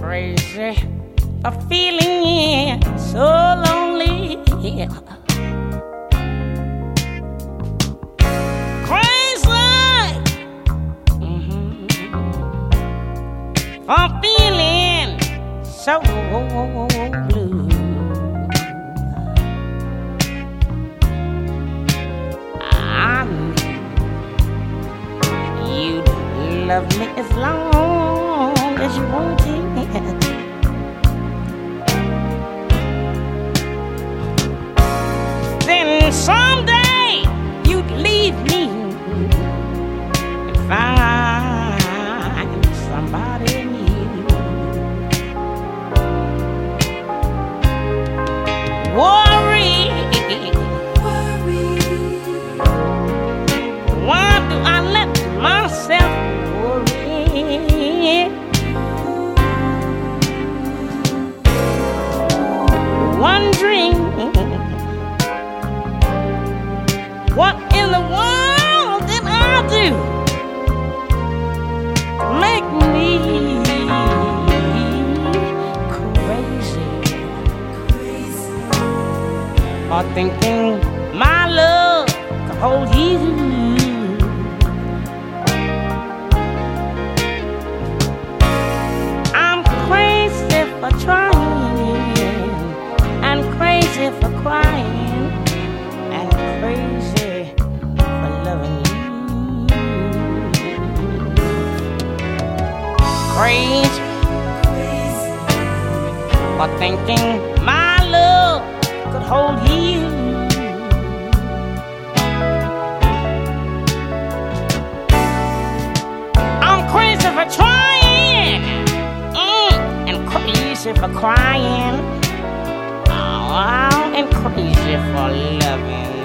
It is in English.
crazy for feeling so lonely. Crazy for feeling so blue. I knew you'd love me as long as you wanted. Then someday you'd leave me and find somebody new. Worry. Why do I let myself worry? Wondering what in the world did I do to make me crazy for thinking my love could hold you. I'm crazy for trying and crazy for crying and crazy for loving you. Crazy for thinking my love could hold you. I'm crazy for trying and crazy for crying. Oh, and crazy for loving